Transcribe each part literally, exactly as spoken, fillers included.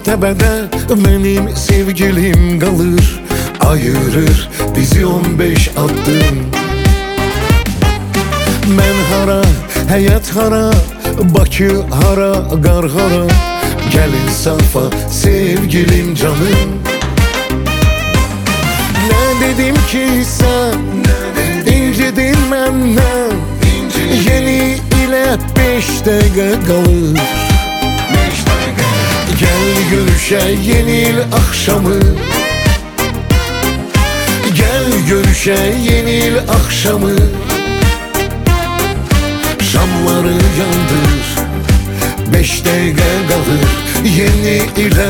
tepede benim sevgilim kalır. Ayırır bizi on beş adım. Ben hara, həyat hara, Bakı hara, qarhara. Gelin safa sevgilim canım. Ne dedim ki sen incidin benden. Yeni ile beş dakika kalır. Gel görüşe yenil akşamı. Gel görüşe yenil akşamı. Şamları yandır, beş dakika kalır yeni ile.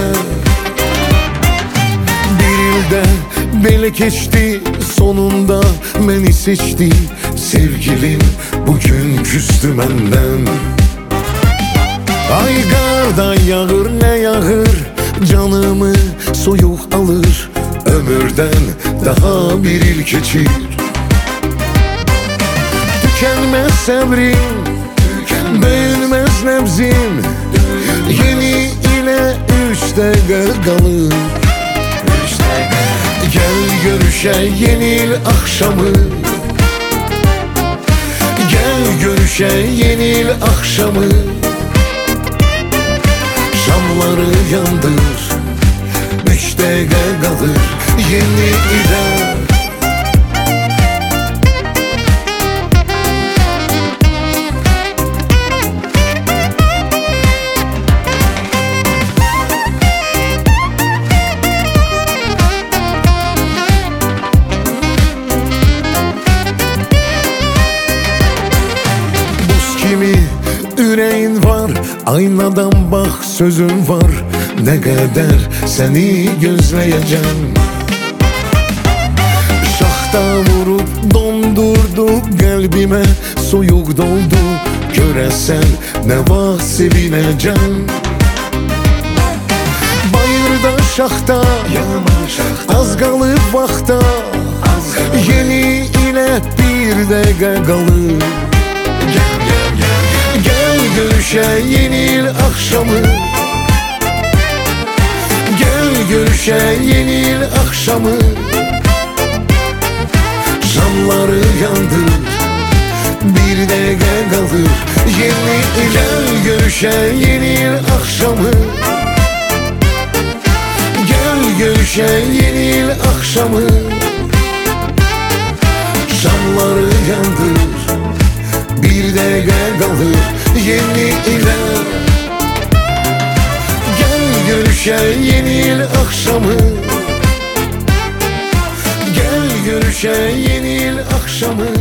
Bir ilde beli geçti, sonunda beni seçti. Sevgilim bugün küstü benden. Ay qarda yağır ne yağır, canımı soyuq alır. Ömürden daha bir il keçir. Tükenmez sabrim, bölmez nebzim. Yeni ile üç dakika kalır. Gel görüşe yenil akşamı. Gel görüşe yenil akşamı. Şamları yandır, beş dakika kalır yeni ile. Kimi yüreğin var, aynadan bak sözün var. Ne kadar seni gözleyeceğim. Şahta vurup dondurdu kalbime, soyuk doldu. Göresen ne var sevineceğim. Bayırda şahta, az kalıp vakta. Yeni ile bir dakika kalır. Gel görüşe yenil akşamı. Gel görüşe yenil akşamı. Şamları yandır, bir dakika kalır yeni ile. Görüşe yenil akşamı. Gel görüşe yenil akşamı. Şamları yandır, bir dakika kalır yeni ile. Gel görüşe yenil akşamı. Gel görüşe yenil akşamı.